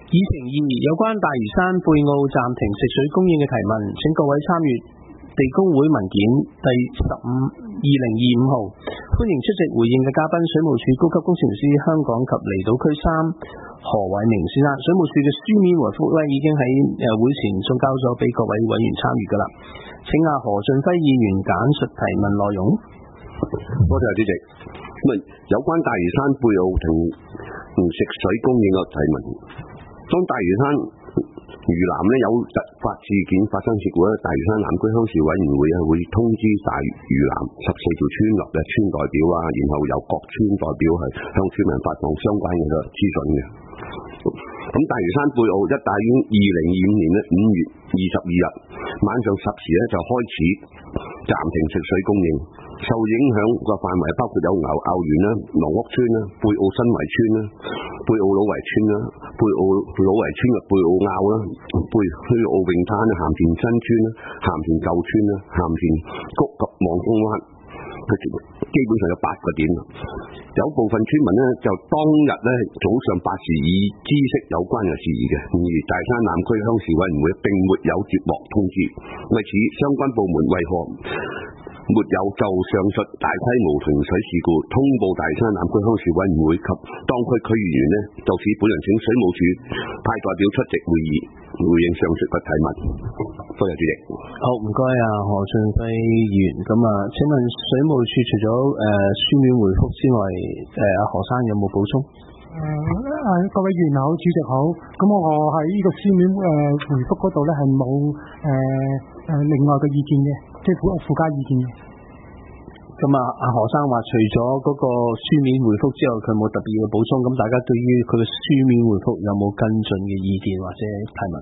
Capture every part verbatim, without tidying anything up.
議程二，有關大嶼山貝澳暫停食水供應嘅提問，請各位參閱地公會文件第十五二零二五號。歡迎出席回應嘅嘉賓，水務署高級工程師香港及離島區三何偉明先生。水務署嘅書面回覆咧已經喺誒會前送交咗俾各位委員參與噶啦。請阿何俊輝議員簡述提問內容。 多謝主席。咁啊，有關大嶼山貝澳停食水供應嘅提問。當大嶼山嶼南咧有突發事件發生事故咧，大嶼山南區鄉事委員會啊會通知大嶼南十四條村落嘅村代表啊，然後由各村代表係向村民發放相關嘅資訊嘅。咁大嶼山貝澳一帶於二零二五年咧五月二十二日晚上十時咧就開始暫停食水供應，受影響個範圍包括有牛坳園啦、農屋村啦、貝澳新圍村啦、貝澳老圍村啦、貝澳老圍村嘅貝澳坳啦、貝貝澳泳灘啦、鹹田新村啦、鹹田舊村啦、鹹田谷及望風灣，基本上有八個點。有部分村民呢，就當日呢早上八時已知悉有關嘅事宜嘅，而大嶼山南區鄉事委員會並沒有接獲通知。為此，相關部門為何沒有就上述大規模停水事故通報大嶼山南區鄉事委員會及當區區議員呢？就此本人請水務署派代表出席會議，回應上述嘅提問。多謝主席。 好，唔該啊，何俊輝議員。咁啊，請問水務署除咗誒、呃、書面回覆之外，誒、呃、阿何生有冇補充？ 誒、呃、各位議員好，主席好。咁我喺呢個書面誒、呃、回覆嗰度咧係冇誒誒另外嘅意見嘅，即係附附加意見嘅。 咁啊，阿何生話除咗嗰個書面回覆之後，佢冇特別嘅補充。咁大家對於佢嘅書面回覆有冇跟進嘅意見或者提問？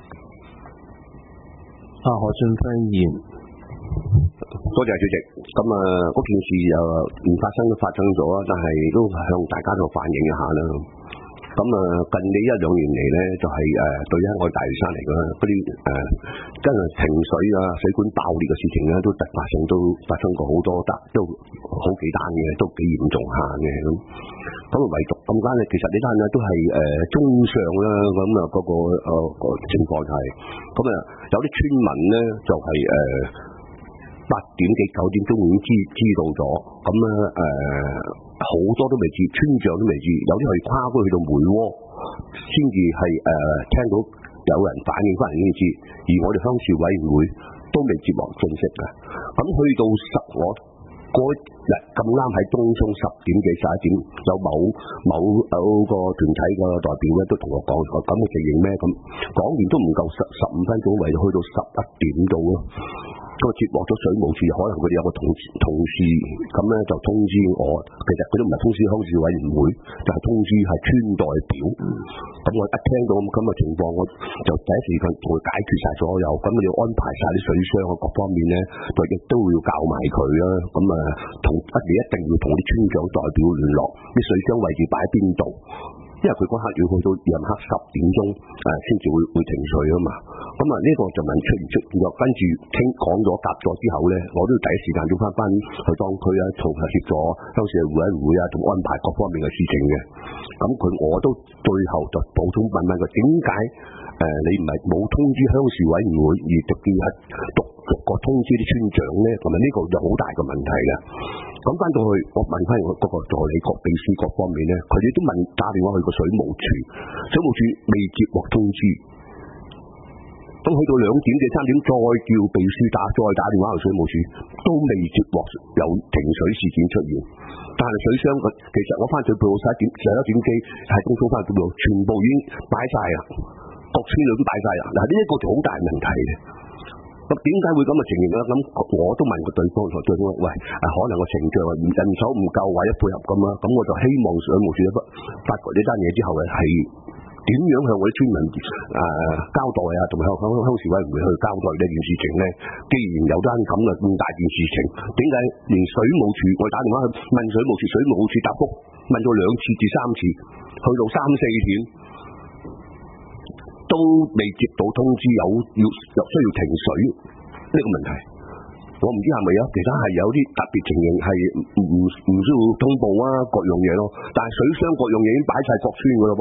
啊，何俊輝議員， 多謝主席。咁啊，嗰件事又唔發生都發生咗，但係都向大家度反映一下啦。咁啊，近呢一兩年嚟咧，就係、是、誒、呃、對於我哋大嶼山嚟講，嗰啲誒真係停水啊、水管爆裂嘅事情咧，都突發性都發生過好多，但都好幾單嘅，都幾嚴重下嘅咁。咁啊，唯獨咁間咧，其實呢單咧都係誒、呃、中上啦，咁啊嗰個誒、呃那個情況就係、是，咁啊有啲村民咧就係誒八點幾九點鐘已經知知道咗，咁啊誒。呃好多都未知，村長都未知，有啲係跨過去到梅窩先至係誒聽到有人反映翻嚟先知，而我哋鄉事委員會都未接獲信息嘅。咁去到十我嗰日咁啱喺東涌十點幾十一點，有某某某個團體嘅代表咧都同我講咗，咁嘅情形咩？咁講完都唔夠十十五分鐘，為去到十一點到咯。咁接獲咗水務署，可能佢哋有個同同事咁咧就通知我，其實佢都唔係通知鄉事委員會，就係、是、通知係村代表。咁、嗯、我一聽到咁嘅情況，我就第一時間同佢解決晒所有，咁我要安排晒啲水箱啊各方面咧，就亦都要教埋佢啦。咁啊，同一你一定要同啲村長代表聯絡，啲水箱位置擺喺邊度？因為佢嗰刻要去到夜晚黑十點鐘誒先至會會停水啊嘛，咁啊呢個就問出唔出，然後跟住傾講咗夾咗之後咧，我都要第一時間要翻翻去當區啊，從協助鄉事會委員會啊，同安排各方面嘅事情嘅。咁佢我都最後就補充問問佢點解誒你唔係冇通知鄉事委員會，而直接係逐逐個通知啲村長咧，同埋呢個有好大嘅問題嘅。咁翻到去，我問翻我嗰個助理各秘書各方面咧，佢哋都問打電話去個水務署，水務署未接獲通知。咁去到兩點幾三點，再叫秘書打，再打電話去水務署，都未接獲有停水事件出現。但係水箱其實我翻水報十一點十一點幾喺東涌翻到度，全部已經擺晒啦，各村裏都擺晒啦。嗱呢一個就好大問題嘅。咁點解會咁嘅情形咧？咁我都問過對方，對方喂，啊可能個程序唔人手唔夠或者配合咁啦。咁我就希望水務署一發覺呢單嘢之後咧，係點樣向我啲村民誒、呃、交代啊，同埋向鄉鄉事委員會去交代呢件事情咧？既然有單咁嘅咁大件事情，點解連水務署我打電話去問水務署，水務署答覆問咗兩次至三次，去到三四點。都未接到通知有要又需要停水呢個問題，我唔知係咪有其他係有啲特別情形係唔唔唔需要通報啊各樣嘢咯，但係水箱各樣嘢已經擺晒各村噶咯噃，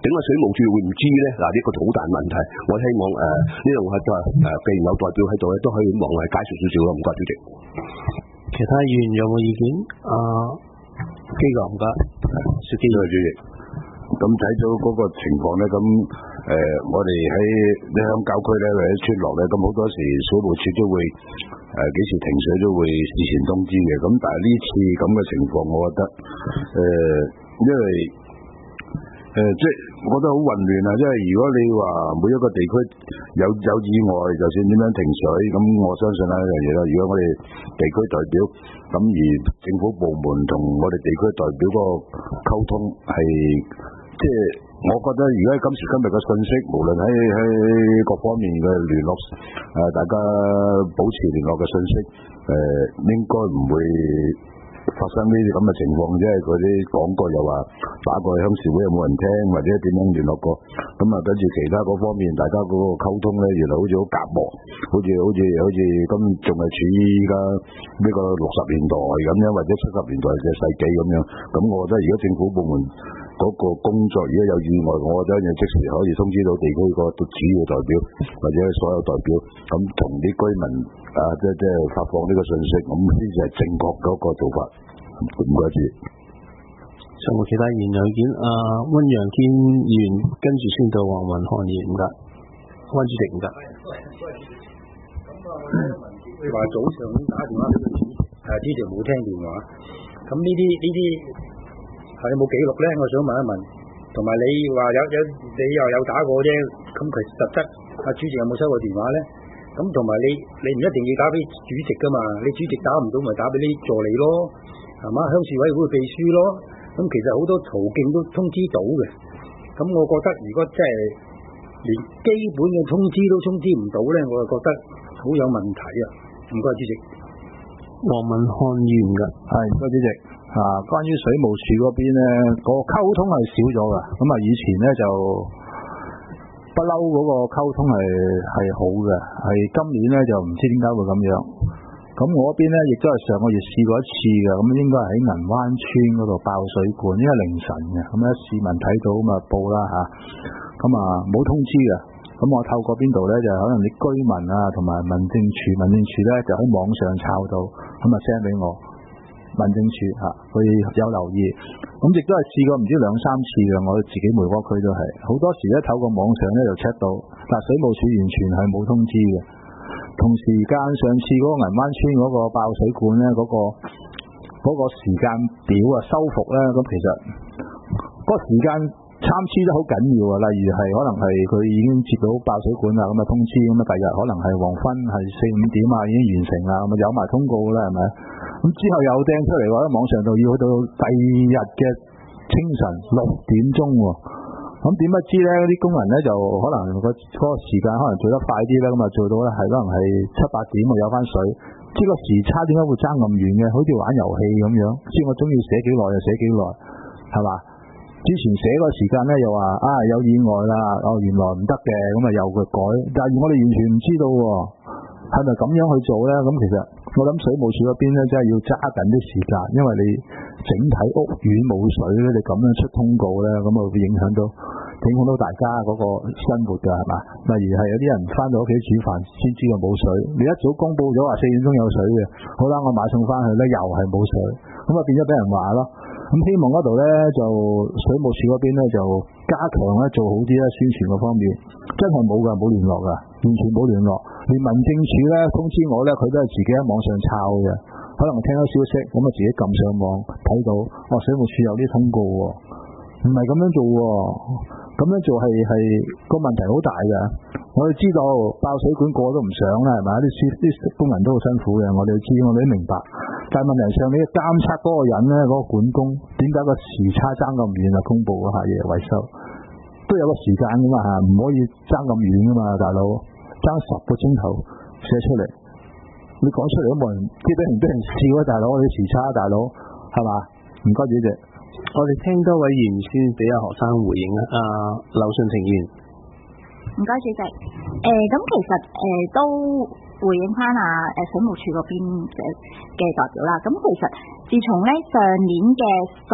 點解水務署會唔知咧？嗱，呢個好大問題。我希望誒呢度係誒，既然有代表喺度咧，都可以望係解釋少少咯。唔該，主席。 其他議員有冇意見？啊，基哥唔該，薛基哥主席。 咁睇到嗰個情況咧，咁誒、呃，我哋喺鄉郊區咧或者村落咧，咁好多時水務署都會誒幾、呃、時停水都會事前通知嘅。咁但係呢次咁嘅情況，我覺得誒、呃，因為誒、呃、即係我覺得好混亂啊！因為如果你話每一個地區有有意外，就算點樣停水，咁我相信一樣嘢啦。如果我哋地區代表咁而政府部門同我哋地區代表嗰個溝通係。即係我覺得，如果今時今日嘅信息，無論喺喺各方面嘅聯絡，誒、呃、大家保持聯絡嘅信息，誒、呃、應該唔會發生呢啲咁嘅情況，即係嗰啲廣告又話打過去鄉事會又冇人聽，或者點樣聯絡過，咁啊跟住其他嗰方面，大家嗰個溝通咧，原來好似好隔膜，好似好似好似咁，仲係處於依家呢個六十年代咁樣，或者七十年代嘅世紀咁樣。咁我覺得如果政府部門嗰個工作如果有意外，我覺得要即時可以通知到地區個主要代表或者所有代表，咁同啲居民啊，即係即係發放呢個信息，咁呢就係正確嗰個做法。唔該住。 有冇其他議員有意見？啊，溫陽堅議員跟住先到黃雲漢議員，唔該。溫主席唔該。 咁啊，佢話早上打電話俾佢主席，誒主席冇聽電話。咁呢啲呢啲係有冇記錄咧？我想問一問。同埋你話有有你又有打過啫，咁其實實質阿主席有冇收過電話咧？咁同埋你你唔一定要打俾主席噶嘛，你主席打唔到咪打俾啲助理咯，係嘛？鄉事委會秘書咯，咁其實好多途徑都通知到嘅。咁我覺得如果真係連基本嘅通知都通知唔到咧，我就覺得好有問題啊！唔該，主席。 黃文漢議員嘅係，唔該主席。啊，關於水務署嗰邊咧，個溝通係少咗噶。咁啊，以前咧就不嬲嗰個溝通係係好嘅，係今年咧就唔知點解會咁樣。咁我嗰邊咧亦都係上個月試過一次嘅，咁應該係喺銀灣村嗰度爆水管，因為凌晨嘅，咁咧市民睇到咁啊報啦吓，咁啊冇通知嘅。咁我透過邊度咧，就可能啲居民啊同埋民政處，民政處咧就喺網上抄到，咁啊 send 俾我。民政處嚇，佢有留意，咁亦都係試過唔知兩三次嘅，我自己梅窩區都係好多時咧透過網上咧就 check 到，但水務署完全係冇通知嘅。同時間上次嗰個銀灣村嗰個爆水管咧，嗰、嗰個嗰、嗰個時間表啊修復咧，咁其實嗰個時間參差得好緊要啊。例如係可能係佢已經接到爆水管啦，咁啊通知，咁啊第日可能係黃昏係四五點啊已經完成啦，咁啊有埋通告啦，係咪？咁之後又掟出嚟話喺網上度要去到第二日嘅清晨六點鐘喎，咁點不知咧啲工人咧就可能個嗰個時間可能做得快啲咧，咁啊做到咧係可能係七八點啊有翻水，知個時差點解會爭咁遠嘅？好似玩遊戲咁樣，知我中意寫幾耐就寫幾耐，係嘛？之前寫個時間咧又話啊有意外啦，哦原來唔得嘅，咁啊又佢改，但係我哋完全唔知道喎。係咪咁樣去做咧？咁其實我諗水務署嗰邊咧，真係要揸緊啲時間，因為你整體屋苑冇水咧，你咁樣出通告咧，咁啊會影響到影響到大家嗰個生活㗎，係嘛？例如係有啲人翻到屋企煮飯先知道冇水，你一早公佈咗話四點鐘有水嘅，好啦，我買餸翻去咧又係冇水，咁啊變咗俾人話咯。咁希望嗰度咧就水務署嗰邊咧就加強咧做好啲咧宣傳嗰方面，真係冇㗎，冇聯絡㗎，完全冇聯絡。連民政處咧通知我咧，佢都係自己喺網上抄嘅，可能聽到消息咁啊自己撳上網睇到，哦水務署有啲通告喎，唔係咁樣做喎，咁樣做係係個問題好大嘅。我哋知道爆水管個個都唔想啦，係咪？啲啲工人都好辛苦嘅，我哋知，我哋都明白。但係問題上，你監測嗰個人咧，嗰、嗰個管工點解個時差爭咁遠啊？公佈嗰下嘢維修都有個時間噶嘛嚇，唔可以爭咁遠噶嘛，大佬爭十個鐘頭寫出嚟，你講出嚟都冇人，啲俾人俾人笑啊！大佬，你時差大佬係嘛？唔該主席， 我哋聽多位議員先俾阿何生回應啊。阿劉信庭議員， 唔該主席。誒、呃、咁其實誒、呃、都。回應翻啊誒水務署嗰邊嘅嘅代表啦，咁其實自從咧上年嘅十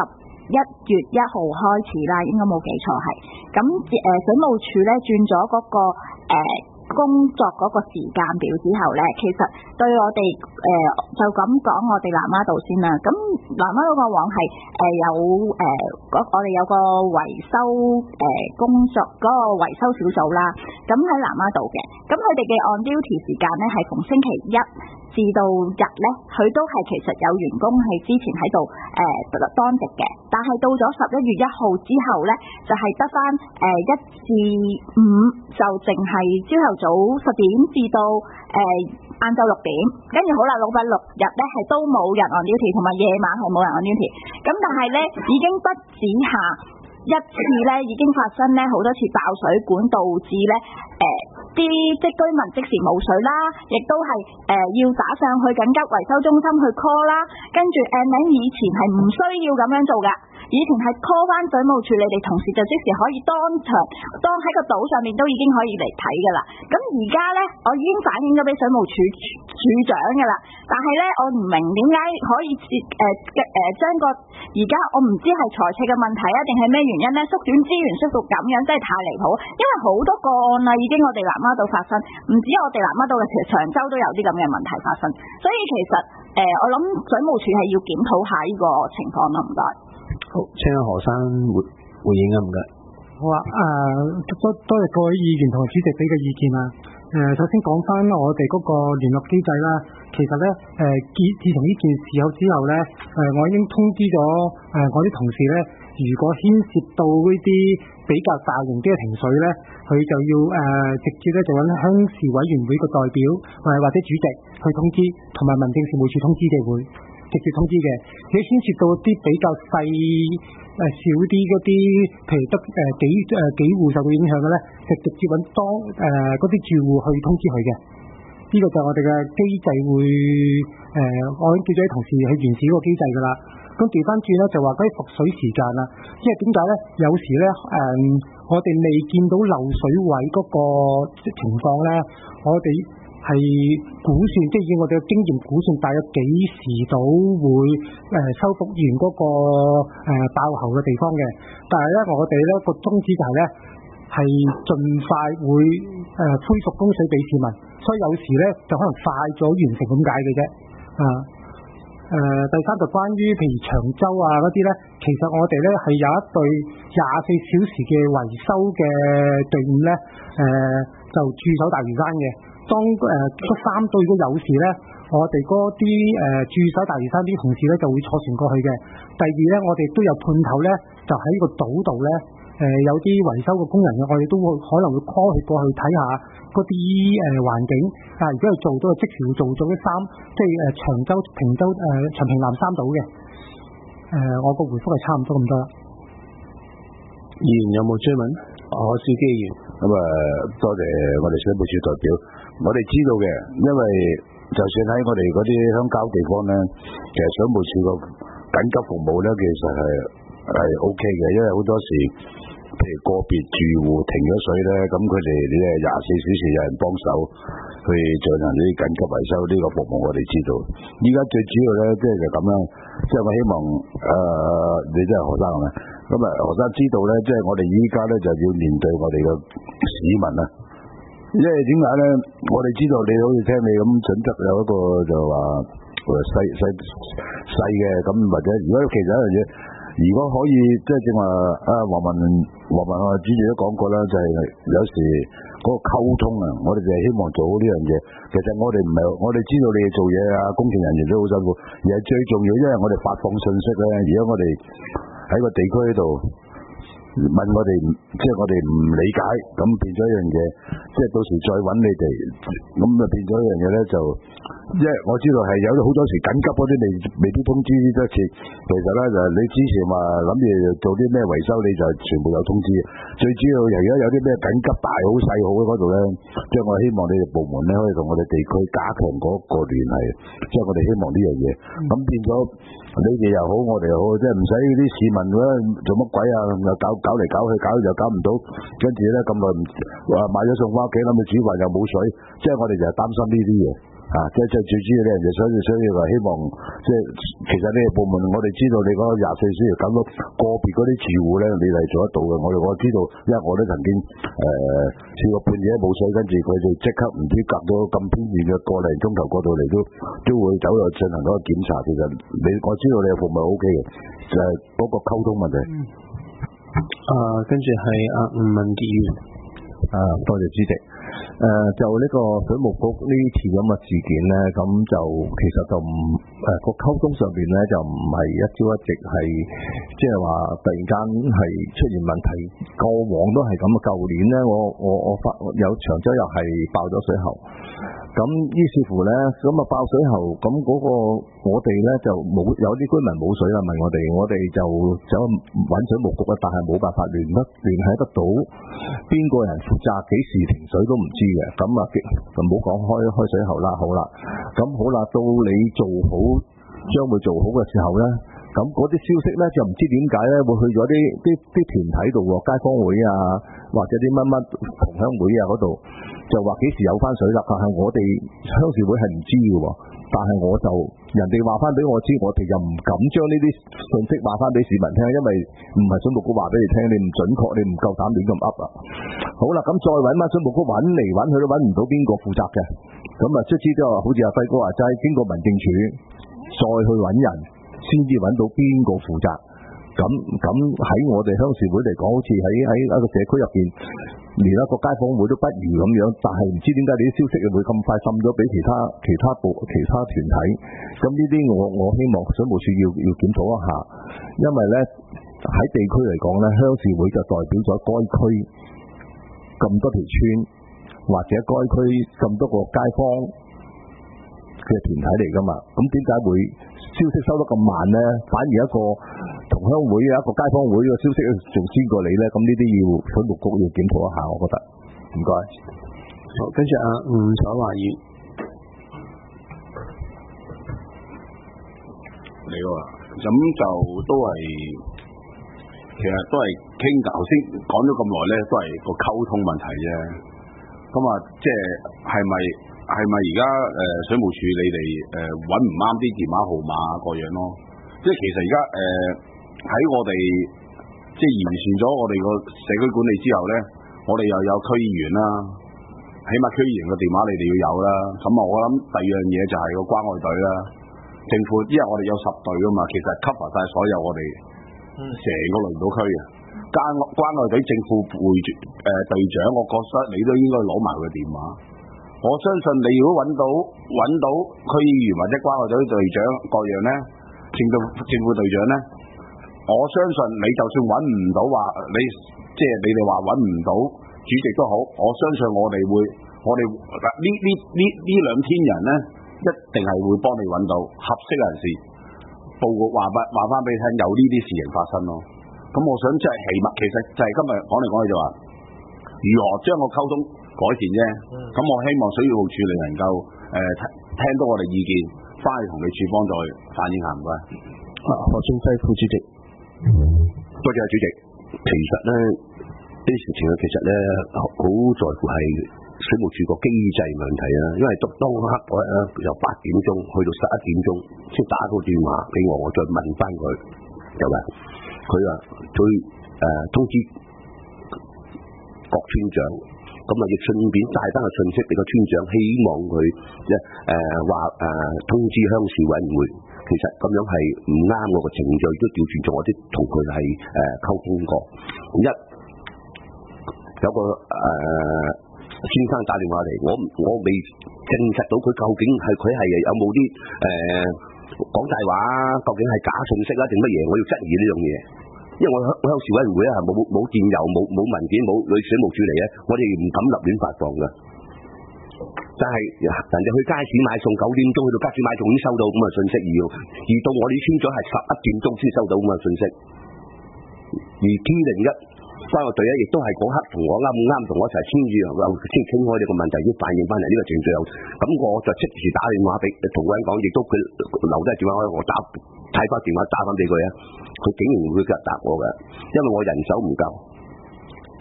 一月一號開始啦，應該冇記錯係。咁誒、呃、水務署咧轉咗嗰個誒、呃、工作嗰個時間表之後咧，其實對我哋誒、呃、就咁講我哋南丫島先啦。咁南丫島個網係誒有誒、呃、我哋有個維修誒、呃、工作嗰、嗰個維修小組啦。咁喺南丫島嘅，咁佢哋嘅 on duty 時間咧係逢星期一至到日咧，佢都係其實有員工係之前喺度誒當值嘅，但係到咗十一月一號之後咧，就係得翻誒一至五就淨係朝頭早十點至到誒晏晝六點，跟住好啦，禮拜六日咧係都冇人 on duty， 同埋夜晚係冇人 on duty， 咁但係咧已經不止下一次咧，已經發生咧好多次爆水管，導致咧誒啲即居民即時冇水啦，亦都係誒、呃、要打上去緊急維修中心去 call 啦，跟住誒你以前係唔需要咁樣做噶，以前係 call 翻水務署，你哋同事就即時可以當場當喺個島上面都已經可以嚟睇噶啦。咁而家咧，我已經反映咗俾水務署署長噶啦，但係咧我唔明點解可以誒誒將個而家我唔知係財赤嘅問題啊，定係咩原因咧？縮短資源縮到咁樣，真係太離譜。因為好多個案啦，已經我哋南丫島發生，唔止我哋南丫島嘅，其實長洲都有啲咁嘅問題發生。所以其實誒、呃，我諗水務署係要檢討下呢個情況啦。唔該。 好，請阿何生回回應啊，唔該。 好啊，誒多多謝各位議員同埋主席俾嘅意見啊。誒、呃，首先講翻我哋嗰個聯絡機制啦。其實咧，誒、呃，自自從呢件事後之後咧，誒、呃，我已經通知咗誒、呃、我啲同事咧，如果牽涉到呢啲比較大型啲嘅停水咧，佢就要誒、呃、直接咧就揾鄉事委員會個代表，或或者主席去通知，同埋民政事務處通知嘅會直接通知嘅。如果牽涉到啲比較細誒少啲嗰啲，譬如得誒幾誒幾戶受到影響嘅咧，就直接揾當誒嗰啲住戶去通知佢嘅。呢、這個就係我哋嘅機制會誒、呃，我已經叫咗啲同事去完善呢個機制㗎啦。咁調翻轉咧就話嗰啲復水時間啦，因為點解咧？有時咧誒、呃，我哋未見到漏水位嗰個情況咧，我哋係估算，即係以我哋嘅經驗估算，大約幾時到會誒、呃、修復完嗰、那個、呃、爆喉嘅地方嘅。但係咧，我哋咧個宗旨就係咧係盡快會誒、呃、恢復供水俾市民，所以有時咧就可能快咗完成咁解嘅啫。啊誒、呃，第三就關於譬如長洲啊嗰啲咧，其實我哋咧係有一隊廿四小時嘅維修嘅隊伍咧，誒、呃、就駐守大嶼山嘅。當誒嗰、呃、三隊如果有事咧，我哋嗰啲誒駐守大嶼山啲同事咧就會坐船過去嘅。第二咧，我哋都有判頭咧，就喺個島度咧，誒、呃、有啲維修嘅工人嘅，我哋都會可能會 call 佢過去睇下嗰啲誒環境。啊，如果係做到即時會做咗啲三，即係誒長洲、平洲、誒、呃、長平南三島嘅。誒、呃，我個回覆係差唔多咁多啦。 議員有冇追問？何兆基議員。 咁啊，多謝我哋水務署代表。我哋知道嘅，因為就算喺我哋嗰啲鄉郊地方咧，其實水務署個緊急服務咧，其實係係 O K 嘅，因為好多時譬如個別住戶停咗水咧，咁佢哋你係廿四小時有人幫手去進行呢啲緊急維修呢個服務，我哋知道。依家最主要咧，即係就咁樣，即係我希望誒、呃，你真係何生係咪？咁啊，何生知道咧，即係我哋依家咧就要面對我哋嘅市民啊。因為點解咧？我哋知道你好似聽你咁準則有一個就話細細細嘅咁，或者如果其實一樣嘢，如果可以即係正話啊，黃文黃文啊主席都講過啦，就係、是、有時嗰個溝通啊，我哋就係希望做好呢樣嘢。其實我哋唔係，我哋知道你哋做嘢啊，工程人員都好辛苦，而係最重要，因為我哋發放信息咧，而家我哋喺個地區度問我哋，即係我哋唔理解，咁變咗一樣嘢，即係到時再揾你哋，咁就變咗一樣嘢咧，就因為我知道係有好多時緊急嗰啲未未必通知一次，其實咧就你之前話諗住做啲咩維修，你就全部有通知。最主要而家有啲咩緊急大好細好嗰度咧，即係我希望你哋部門咧可以同我哋地區加強嗰個聯繫，即係我哋希望呢樣嘢。咁變咗你哋又好，我哋又好，即係唔使啲市民咧做乜鬼啊，又搞搞嚟搞去，搞又搞唔到，跟住咧咁耐話買咗餸翻屋企，諗住煮飯又冇水，即係我哋就係擔心呢啲嘢。 啊，即係最主要咧，就所以所以話希望，即係其實呢個部門，我哋知道你嗰個廿四小時搞到個別嗰啲住戶咧，你係做得到嘅。我哋我知道，因為我都曾經誒試過半夜冇水，跟住佢哋即刻唔知隔咗咁偏遠嘅個零鐘頭過到嚟，都都會走入進行嗰個檢查。其實你我知道你嘅服務 O K 嘅，就係嗰個溝通問題。 啊，跟住係阿吳文傑議員。 啊，多謝主席。誒、呃、就呢個水務局呢次咁嘅事件咧，咁就其實就唔誒個溝通上邊咧就唔係一朝一夕係即係話突然間係出現問題，過往都係咁啊。舊年咧，我我我發有長洲又係爆咗水喉，咁於是乎咧咁啊爆水喉，咁嗰、那個我哋咧就冇有啲居民冇水啦，問我哋，我哋就走揾水務局啊，但係冇辦法聯得聯繫得到邊個人負責，幾時停水都唔知嘅，咁啊就唔好講開開水喉啦，好啦，咁好啦，到你做好將會做好嘅時候咧，咁嗰啲消息咧就唔知點解咧會去咗啲啲啲團體度喎，街坊會啊或者啲乜乜同鄉會啊嗰度，就話幾時有翻水啦，但係我哋鄉事會係唔知嘅喎。但係我就人哋話翻俾我知，我哋又唔敢將呢啲信息話翻俾市民聽，因為唔係水務局話俾你聽，你唔準確，你唔夠膽亂咁噏啊。好啦，咁再揾翻水務局揾嚟揾去都揾唔到邊個負責嘅，咁啊卒之都話好似阿輝哥話齋，經過民政處再去揾人，先至揾到邊個負責。咁咁喺我哋鄉事會嚟講，好似喺喺一個社區入邊，連一個街坊會都不如咁樣，但係唔知點解你啲消息會咁快滲咗俾其他其他部其他團體。咁呢啲我我希望水務署要要檢討一下，因為咧喺地區嚟講咧，鄉事會就代表咗該區咁多條村或者該區咁多個街坊嘅團體嚟噶嘛。咁點解會消息收得咁慢咧？反而一個同鄉會啊，一個街坊會嘅消息仲先過你咧，咁呢啲要水務局要檢討一下，我覺得。唔該。 好，跟住阿吳彩華議員。 你好啊，咁就都係，其實都係傾頭先講咗咁耐咧，都係個溝通問題啫。咁啊，即係係咪係咪而家誒水務署你哋誒揾唔啱啲電話號碼個樣咯？即係其實而家誒。喺我哋即係完善咗我哋個社區管理之後咧，我哋又有區議員啦，起碼區議員嘅電話你哋要有啦。咁啊，我諗第二樣嘢就係個關愛隊啦。政府因為我哋有十隊噶嘛，其實 cover 晒所有我哋成個輪島區嘅關關愛隊政府會誒隊長，我覺得你都應該攞埋佢嘅電話。我相信你如果揾到揾到區議員或者關愛隊隊長各樣咧，政府政府隊長咧。我相信你就算揾唔到話，你即係你哋話揾唔到主席都好，我相信我哋會，我哋呢呢呢呢兩千人咧，一定係會幫你揾到合適人士，報告話翻話翻俾你聽，有呢啲事情發生咯。咁我想即係起碼，其實就係今日講嚟講去就話，如何將個溝通改善啫。咁、嗯、我希望水務署你能夠誒、呃、聽到我哋意見，翻去同你處方再反映下唔該。 啊，何俊輝副主席。 多謝主席。其實咧呢啲事情咧，其實咧好在乎係水務署個機制問題啊。因為當當刻嗰日咧由八點鐘去到十一點鐘先打到電話俾我，我再問翻佢，就話佢話佢誒通知各村長，咁啊亦順便帶翻個信息俾個村長，希望佢即係誒話誒通知鄉事委員會。其實咁樣係唔啱我個程序，都調轉咗我啲同佢係誒溝通過。一有個誒、呃、先生打電話嚟，我我未證實到佢究竟係佢係有冇啲誒講大話，究竟係假信息啦定乜嘢？我要質疑呢樣嘢，因為我我鄉事委員會啊冇冇電郵冇冇文件冇女水務署嚟嘅，我哋唔敢立亂發放㗎。但係人哋去街市買餸，九點鐘去到街市買餸已經收到咁嘅信息，而而到我哋村長係十一點鐘先收到咁嘅信息。而 T 零一關愛隊咧，亦都係嗰刻同我啱啱同我一齊簽住，先傾開呢個問題，先反映翻嚟呢個程序有。咁我就即時打電話俾同嗰人講，亦都佢留低電話，我打睇翻電話打翻俾佢啊。佢竟然會答我嘅，因為我人手唔夠。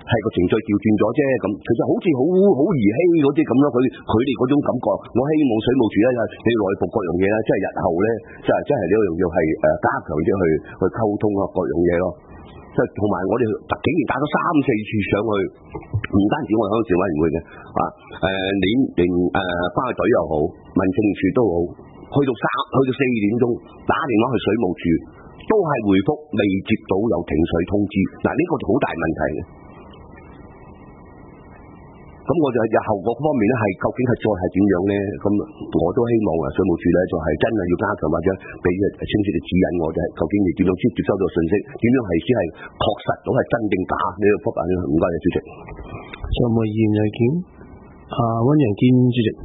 係個程序調轉咗啫，咁其實好似好好兒戲嗰啲咁咯，佢佢哋嗰種感覺，我希望水務署咧，你內部各樣嘢咧，即係日後咧，即係即係呢樣要係誒加強啲去去溝通啊各樣嘢咯。即係同埋我哋竟然打咗三四次上去，唔單止我哋鄉事委員會嘅啊，誒連連誒花隊又好，民政處都好，去到三去到四點鐘打電話去水務署，都係回覆未接到有停水通知。嗱、啊、呢、這個就好大問題嘅。咁我就日後嗰方面咧，係究竟係再係點樣咧？咁我都希望啊，水務署咧就係真係要加強或者俾清晰嘅指引我哋，究竟你點樣先接收到信息，點樣係先係確實到係真定假呢個覆辦咧？唔該你主席。 仲有冇議員意見？啊，溫陽堅主席。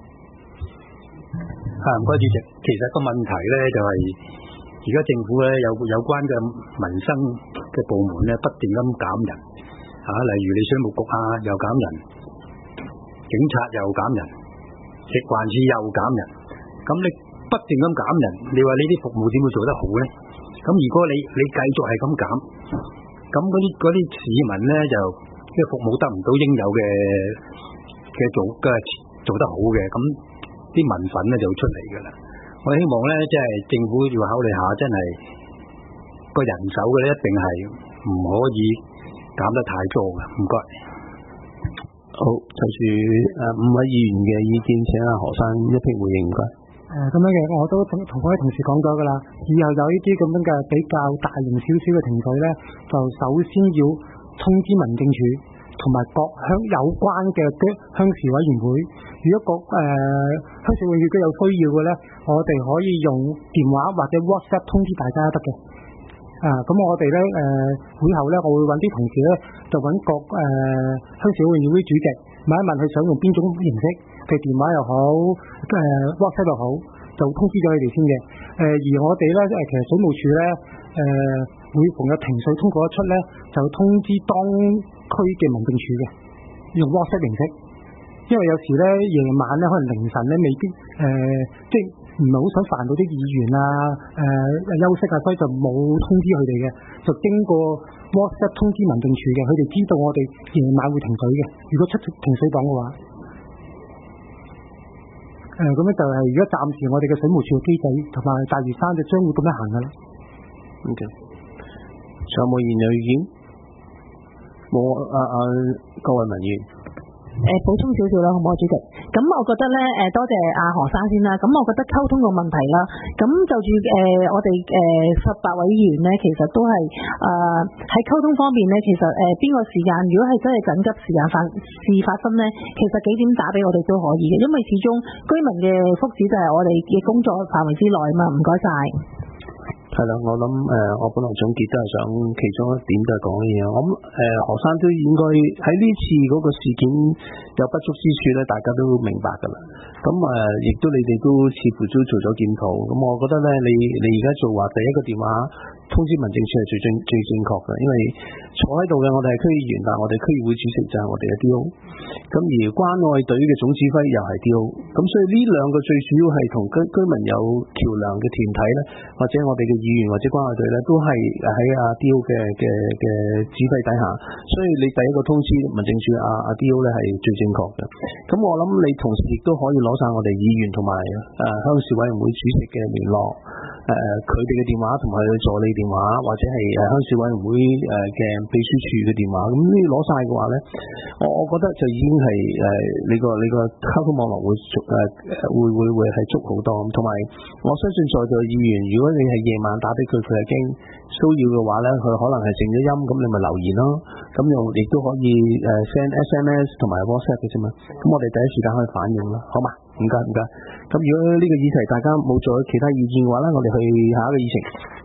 啊，唔該主席。其實個問題咧就係而家政府咧有有關嘅民生嘅部門咧不斷咁減人啊，例如你水務局啊又減人。警察又減人，食環署又減人，咁你不斷咁減人，你話呢啲服務點會做得好咧？咁如果你你繼續係咁減，咁嗰啲嗰啲市民咧就即係服務得唔到應有嘅嘅做嘅做得好嘅，咁啲民憤咧就會出嚟噶啦。我希望咧即係政府要考慮下，真係個人手嘅咧一定係唔可以減得太多嘅。唔該。 好，就住誒五位議員嘅意見，請阿何生一併回應。唔該。 誒咁樣嘅，我都同同各位同事講咗㗎啦。以後有呢啲咁樣嘅比較大型少少嘅停水咧，就首先要通知民政處同埋各鄉有關嘅鄉事委員會。如果各誒、呃、鄉事委員會有需要嘅咧，我哋可以用電話或者 WhatsApp 通知大家得嘅。啊，咁我哋咧誒會後咧，我會揾啲同事咧，就揾各誒鄉事委員會主席問一問佢想用邊種形式，譬如電話又好，誒、呃、WhatsApp 又好，就通知咗佢哋先嘅。誒、呃、而我哋咧誒其實水務署咧誒每逢有停水通告一出咧，就通知當區嘅民政處嘅，用 WhatsApp 形式。因為有時咧夜晚咧可能凌晨咧未必誒、呃、即係唔係好想煩到啲議員啊誒、呃、休息啊，所以就冇通知佢哋嘅，就經過 WhatsApp 通知民政處嘅，佢哋知道我哋夜晚會停水嘅。如果出停水檔嘅話，誒咁咧就係而家暫時我哋嘅水務署嘅機制同埋大嶼山就將會咁樣行噶啦。 OK，仲有冇議員有意見？冇啊啊，各位民議員。 誒補充少少啦，好唔好啊，主席？咁我覺得咧，誒多謝阿何生先啦。咁我覺得溝通個問題啦，咁就住誒、呃、我哋誒十八位議員咧，其實都係誒喺溝通方面咧，其實誒邊、呃、個時間，如果係真係緊急時間發事發生咧，其實幾點打俾我哋都可以嘅，因為始終居民嘅福祉就係我哋嘅工作範圍之內啊嘛。唔該晒。 係啦，我諗誒、呃，我本來總結都係想其中一點就係講嘅嘢。我諗誒、呃，何生都應該喺呢次嗰個事件有不足之處咧，大家都明白㗎啦。咁誒，亦、呃、都你哋都似乎都做咗檢討。咁我覺得咧，你你而家做話第一個電話通知民政處係最正最正確嘅，因為坐喺度嘅我哋係區議員，但係我哋區議會主席就係我哋嘅 D O。咁而關愛隊嘅總指揮又係 D O。咁所以呢兩個最主要係同居居民有橋梁嘅團體咧，或者我哋嘅議員或者關愛隊咧，都係喺阿 D O 嘅嘅嘅指揮底下。所以你第一個通知民政處阿阿 D O 咧係最正確嘅。咁我諗你同時亦都可以攞晒我哋議員同埋誒鄉事委員會主席嘅聯絡，誒佢哋嘅電話同埋助理電話，或者係誒鄉事委員會誒嘅秘書處嘅電話。咁呢攞晒嘅話咧，我我覺得就已經係誒、呃、你個你個溝通網絡會足誒會會會係足好多。同埋我相信在座議員，如果你係夜晚打俾佢，佢係驚騷擾嘅話咧，佢可能係靜咗音，咁你咪留言咯。咁又亦都可以誒 send S M S 同埋 WhatsApp 嘅啫嘛。咁我哋第一時間可以反應啦，好嘛？唔該唔該。咁如果呢個議題大家冇再其他意見嘅話咧，我哋去下一個議程。